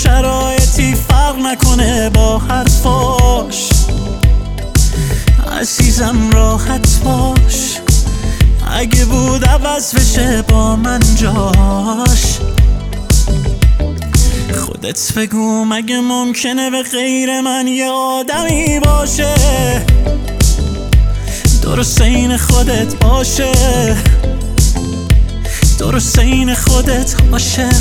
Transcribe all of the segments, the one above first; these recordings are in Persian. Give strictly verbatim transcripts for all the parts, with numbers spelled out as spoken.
شرایطی فرق نکنه با حرفاش. عزیزم راحت باش، اگه بود عوض بشه با من جاش. خودت بگو مگه ممکنه به غیر من یه آدمی باشه درست این خودت باشه، درست این خودت عاشق.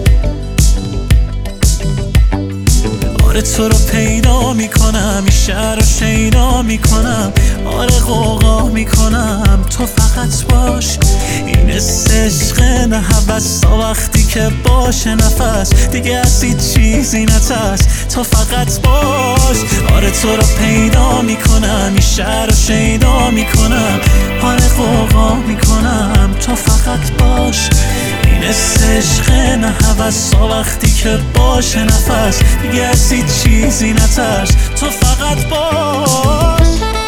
آره تو رو پیدا میکنم، این شهر رو شیدا میکنم، آره غوغا میکنم، تو فقط باش. این عشق نه هوس تا وقتی که باشه نفس دیگه از هیچ چیزی نترس، تو فقط باش. آره تو رو پیدا میکنم، این شهر رو شیدا میکنم، آره غوغا میکنم، تو فقط باش. این عشق نه هوس تا وقتی که باشه نفس دیگه از هیچ چیزی نترس، تو فقط باش.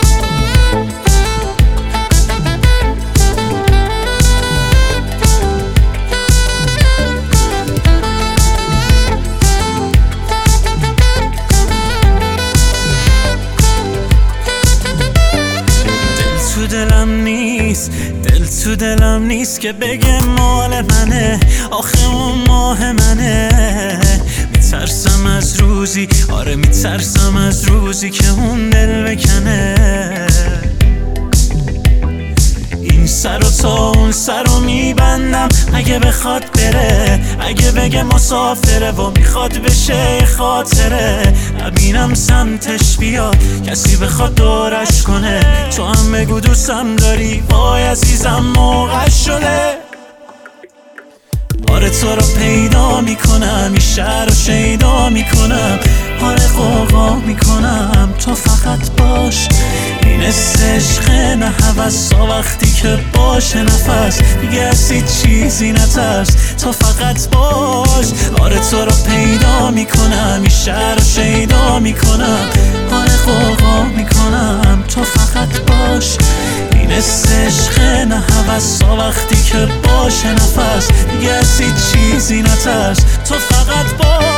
دل تو دلم نیست، دل تو دلم نیست که بگه مال منه، آخه اون ماه منه. میترسم از روزی، آره میترسم از روزی که اون دل بکنه. این سر و تا اون سر رو میبندم اگه بخواد بره، اگه بگه مسافره و میخواد بشه خاطره. نبینم سمتش بیاد کسی بخواد دورش کنه، تو هم بگو دوستم داری، وای عزیزم موقع شده. آره تو رو پیدا میکنم، این شهر رو شیدا میکنم، آره غوغا میکنم، تو فقط باش. این عشق نه هوس تا وقتی که باشه نفس دیگه از هیچ چیزی نترس، تو فقط باش. آره تو رو پیدا میکنم، این شهر رو شیدا میکنم، آره غوغا میکنم، تو فقط باش. این عشق نه هوس تا وقتی که باشه نفس دیگه از هیچ چیزی نترس، تو فقط باش.